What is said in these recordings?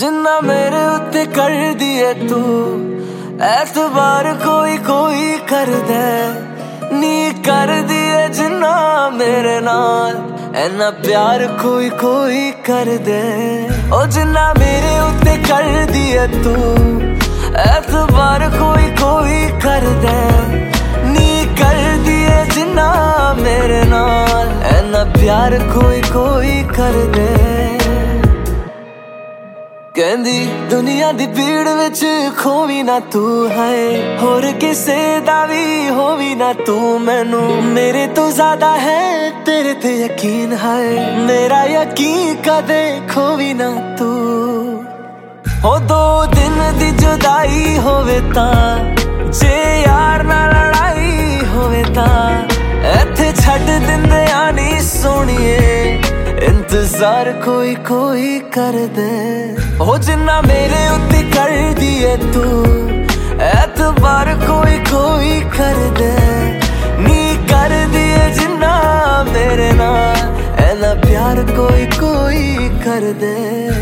जिन्ना मेरे उत्ते कर दिए तू एतबार कोई कोई कर दे नी कर दिए जिन्ना मेरे नाल ऐना प्यार कोई कोई कर दे ओ जिन्ना मेरे उत्ते कर दिए तू एतबार कोई कोई कर दे नी कर दिए जिन्ना मेरे नाल ऐना प्यार कोई कोई कर दे। कहंदी दुनिया दी भीड़ विच खोवी ना तू है होर किसे दा वी होवी ना तू मैनू मेरे तो ज्यादा है तेरे ते यकीन है मेरा यकीन कदे खोवी ना तू हो दो दिन दी जुदाई होवे तां जे यार ना लड़ाई होवे तां इत्थे छड्ड दिंदे आनी सोहणीए इंतजार कोई कोई कर दे हो जिन्ना मेरे उत्ते कर दिए तू एतबार कोई कोई कर दे नी कर दिए जिन्ना मेरे नाल ऐना प्यार कोई कोई कर दे।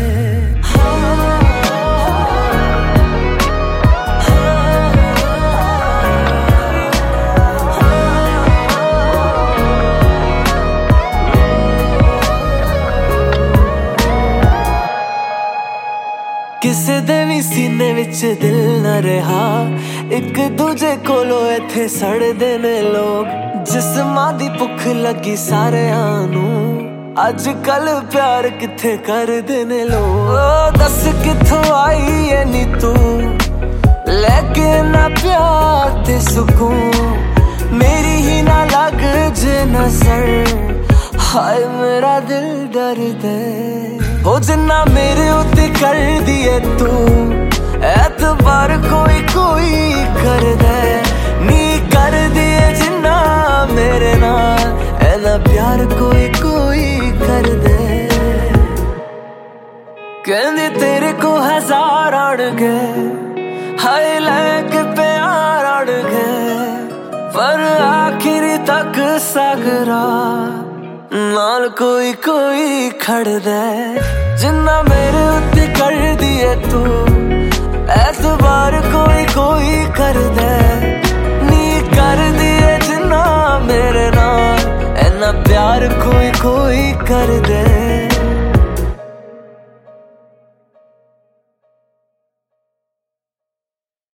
किसे दे भी सीने विच दिल न रहा एक दूजे कोलो इत्थे सड़दे ने लोग जिस्मां दी भुख लगी सारेआं नू अज कल प्यार किथे करदे ने लोग दस किथों आई है नी तू लेके ना प्यार ते सुकून मेरी ही ना लग जे नजर हाय मेरा दिल दर्द हो जिन्ना मेरे उत्ते कर दिए तू एतबार कोई कोई कर दे नी कर दिए जिन्ना मेरे नाल ऐना प्यार कोई कोई कर दे। कहंदे तेरे को हजार अड़ गए हाय लैके प्यार अड़ गए पर आखिरी तक सागरा नाल कोई कोई खड़ दे जिन्ना मेरे उत्ते कर दिए तू एतबार कोई कोई कर दे नी कर दिए जिन्ना मेरे नाल ऐना प्यार कोई कोई कर दे।